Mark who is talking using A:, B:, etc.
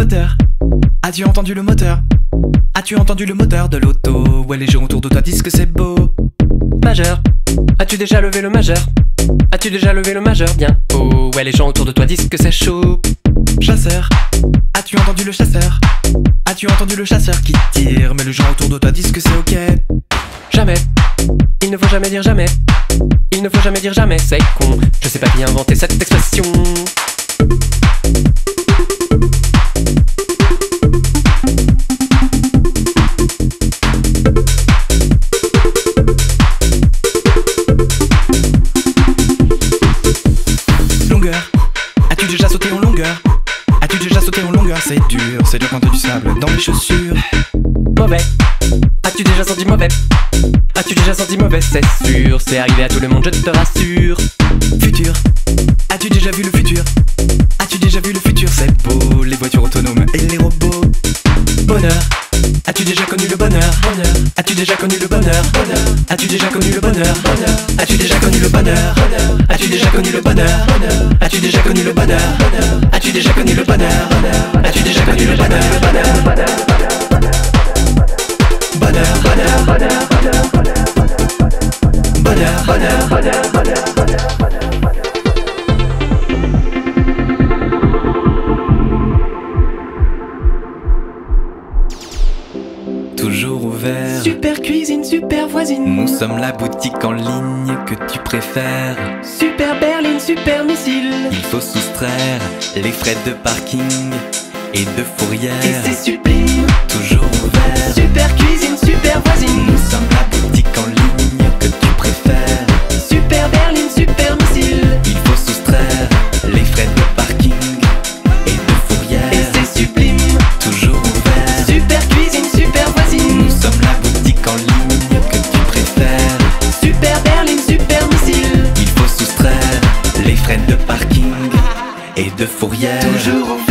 A: moteur? As-tu entendu le moteur? As-tu entendu le moteur de l'auto? Ouais, les gens autour de toi disent que c'est beau.
B: Majeur, as-tu déjà levé le majeur? As-tu déjà levé le majeur bien haut? Ouais, les gens autour de toi disent que c'est chaud.
A: Chasseur, as-tu entendu le chasseur? As-tu entendu le chasseur qui tire? Mais les gens autour de toi disent que c'est ok.
B: Jamais, il ne faut jamais dire jamais. Il ne faut jamais dire jamais, c'est con. Je sais pas qui a inventé cette expression.
A: Longueur, as-tu déjà sauté en longueur? As-tu déjà sauté en longueur? C'est dur quand t'as du sable dans les chaussures.
B: Mauvais, as-tu déjà senti mauvais? As-tu déjà senti mauvais? C'est sûr, c'est arrivé à tout le monde, je te rassure.
A: Futur, as-tu déjà vu le futur? As-tu déjà vu le futur? C'est beau, les voitures autonomes et les robots. Bonheur, as-tu déjà connu le bonheur? As-tu déjà connu le bonheur? As-tu déjà connu le bonheur? As-tu déjà connu le bonheur? As-tu déjà connu le bonheur? As-tu déjà connu le bonheur? As-tu déjà connu le bonheur? As-tu déjà connu le bonheur? Toujours ouvert.
B: Super cuisine, super voisine.
A: Nous sommes la boutique en ligne que tu préfères.
B: Super berline, super missile.
A: Il faut soustraire les frais de parking et de fourrière.
B: Et c'est sublime.
A: Toujours ouvert.
B: Super cuisine, super voisine.
A: Nous sommes la boutique en ligne que tu préfères.
B: Super berline, super missile.
A: Il faut soustraire les frais de parking et de fourrière.
B: Et c'est sublime.
A: Toujours ouvert.
B: Super cuisine, super voisine.
A: Nous sommes la boutique en ligne que tu préfères.
B: Super berline, super missile.
A: Il faut soustraire les frais de parking et de fourrière.
B: Toujours ouvert.